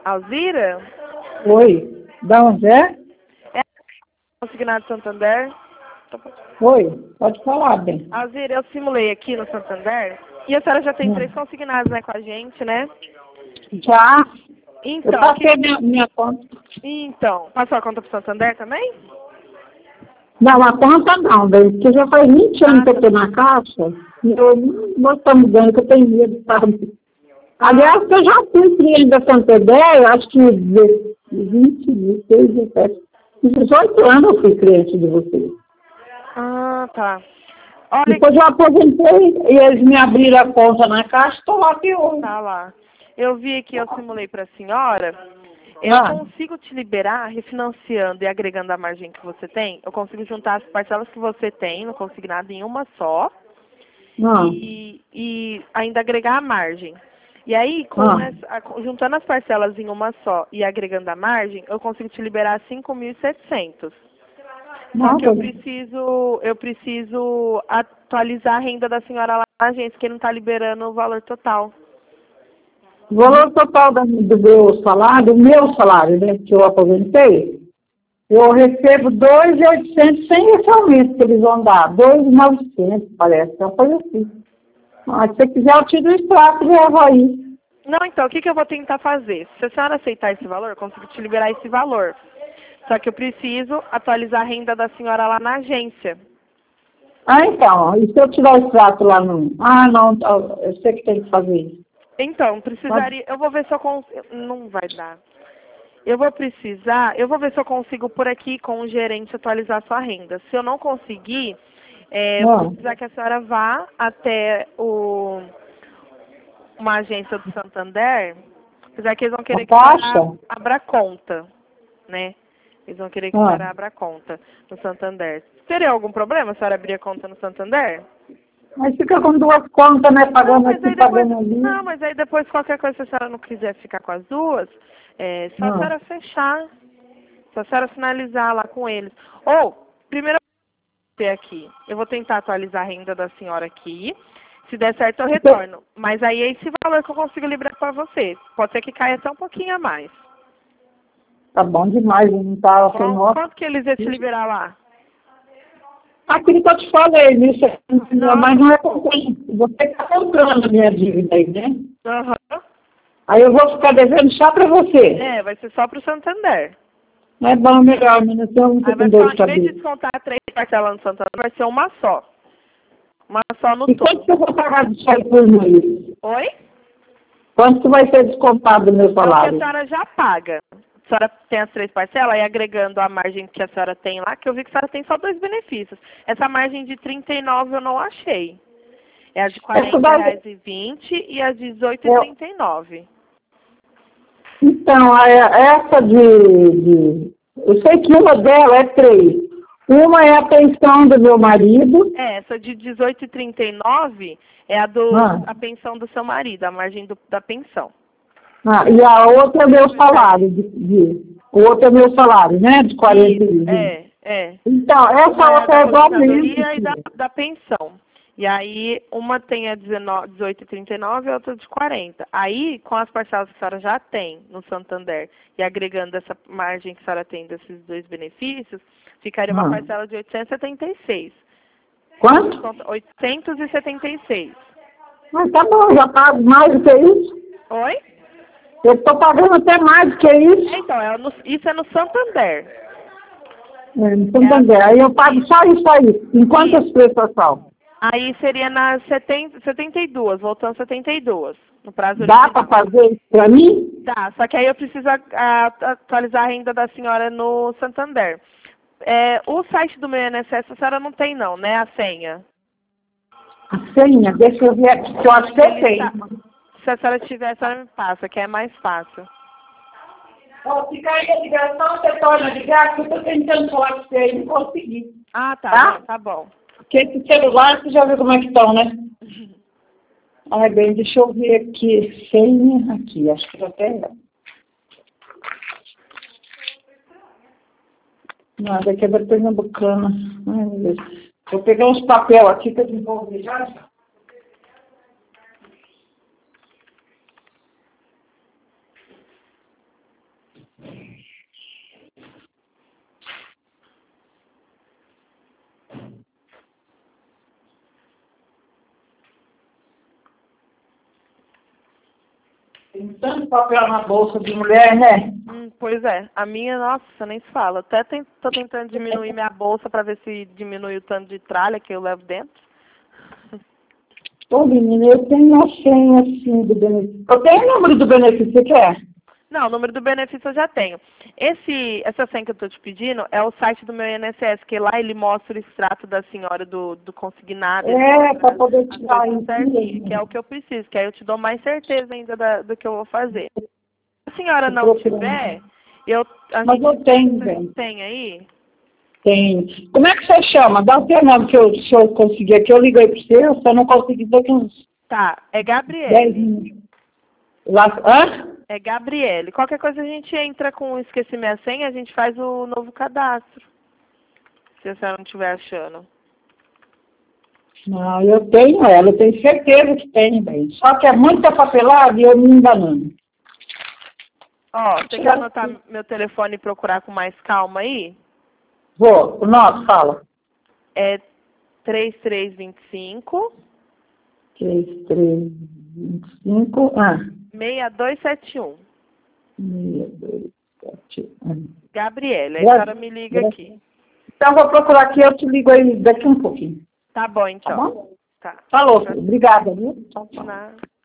Alzira? Oi, da onde é? É consignado Santander? Oi, pode falar, bem. Alzira, eu simulei aqui no Santander e a senhora já tem 3 consignados, né, com a gente, né? Já, eu Então, passei minha conta. então, passou a conta pro Santander também? Não, a conta não, bem, porque já faz 20 anos que eu estou na caixa e eu não estou mudando, que eu tenho medo, sabe? Aliás, eu já fui cliente da Santander, acho que 20, 16, 17, 18 anos eu fui cliente de vocês. Ah, tá. Olha, Depois eu aposentei e eles me abriram a conta na caixa, estou lá até hoje. tá lá. Eu vi aqui, eu simulei para a senhora. Eu consigo te liberar refinanciando e agregando a margem que você tem? Eu consigo juntar as parcelas que você tem no consignado em uma só e ainda agregar a margem. E aí, juntando as parcelas em uma só e agregando a margem, eu consigo te liberar 5.700. Só que eu preciso atualizar a renda da senhora lá na agência, que não está liberando o valor total. O valor total do meu salário, né, que eu aposentei, eu recebo 2.800 sem esse aumento que eles vão dar, 2.900, parece, uma coisa assim. Mas se você quiser, eu tiro o extrato e levo aí. Não, então, o que eu vou tentar fazer? Se a senhora aceitar esse valor, eu consigo te liberar esse valor. Só que eu preciso atualizar a renda da senhora lá na agência. Ah, então, e se eu tirar o extrato lá no... Ah, não, eu sei que tem que fazer isso. Então, precisaria... Eu vou ver se eu consigo... Não vai dar. Eu vou ver se eu consigo por aqui com o gerente atualizar a sua renda. Se eu não conseguir, eu vou precisar que a senhora vá até uma agência do Santander, apesar que eles vão querer que a senhora abra conta, né? Eles vão querer que a senhora abra conta no Santander. Teria algum problema a senhora abrir a conta no Santander? Mas fica com 2 contas, né? Pagando aqui, pagando ali. Não, mas aí depois qualquer coisa, se a senhora não quiser ficar com as duas, só a senhora fechar. Só a senhora finalizar lá com eles. Ou, primeiro aqui, eu vou tentar atualizar a renda da senhora aqui. Se der certo, eu retorno. Mas aí é esse valor que eu consigo liberar para você. Pode ser que caia até um pouquinho a mais. Tá bom demais, não tá... Quanto que eles iam te liberar lá? Aquilo que eu te falei, isso, mas não é porque você está comprando a minha dívida aí, né? Aí eu vou ficar devendo só para você. Vai ser só para o Santander. Não é bom, melhor, menina, senão não fica com dor de cabeça. Em vez de descontar 3 parcelas no Santander, vai ser uma só. Uma só no todo. E quanto que eu vou pagar disso aí por mês? Oi? Quanto que vai ser descontado do meu salário? É o que a senhora já paga. A senhora tem as 3 parcelas e agregando a margem que a senhora tem lá, que eu vi que a senhora tem só 2 benefícios. Essa margem de 39 eu não achei. É a de R$40,20 e a de R$18,39. Então, essa eu sei que uma dela é 3. Uma é a pensão do meu marido. Essa de R$18,39 é a pensão do seu marido, a margem da pensão. E a outra é meu salário. O outro é meu salário, né? De 40 Então, essa outra é igualmente. E da pensão. E aí, uma tem a 18,39 e a outra de 40. Aí, com as parcelas que a senhora já tem no Santander e agregando essa margem que a senhora tem desses 2 benefícios, ficaria uma parcela de 876. Quanto? 876. Mas tá bom, já pago mais do que isso. Oi? Eu estou pagando até mais do que isso. Então, isso é no Santander. No Santander. Aí eu pago só isso aí. Em quantas prestações? Aí seria nas 72, voltando 72. No prazo Dá para fazer isso para mim? Dá, só que aí eu preciso atualizar a renda da senhora no Santander. O site do meu INSS a senhora não tem não, né? A senha. A senha? Deixa eu ver aqui, que eu acho que eu tenho. Se a senhora tiver, a senhora me passa, que é mais fácil. Se cair a ligação, você torna de graça, eu estou tentando falar com você e não consegui. Tá bom. Porque esse celular, você já viu como é que estão, né? Ai, bem, deixa eu ver aqui. Senha, aqui, acho que eu tenho. Nada, aqui é da Pernambucana. Ai, meu Deus. Vou pegar uns papel aqui que eu desenvolvi já. Tem tanto papel na bolsa de mulher, né? Pois é. A minha, nossa, nem se fala. Até tô tentando diminuir minha bolsa para ver se diminui o tanto de tralha que eu levo dentro. Ô, menina, eu tenho uma senha assim do benefício. Eu tenho o número do benefício, você quer? Não, o número do benefício eu já tenho. Essa senha que eu estou te pedindo é o site do meu INSS, que lá ele mostra o extrato da senhora do consignado. Para poder tirar isso certinho, que é o que eu preciso, que aí eu te dou mais certeza ainda do que eu vou fazer. Se a senhora não tiver, Mas eu tenho, bem. Tem aí? Tem. Como é que você chama? Dá o seu nome se eu conseguir aqui. Eu liguei para você, eu só não consegui daqui uns Tá, é 10 Gabriele. minutos. Hã? É Gabriele. Qualquer coisa a gente entra com esqueci minha senha, a gente faz o novo cadastro. Se a senhora não estiver achando. Não, eu tenho ela, eu tenho certeza que tem, bem. Só que é muita papelada e eu me enganando. Ó, você quer anotar meu telefone e procurar com mais calma aí? Vou. O nosso, fala. É 3325 3325. 6271. 6271. Gabriela, aí a senhora me liga aqui. Então, vou procurar aqui, eu te ligo aí daqui um pouquinho. Tá bom, então. Tá bom? Tá. Falou, filho. Obrigada, viu? Tchau, tchau. Nada.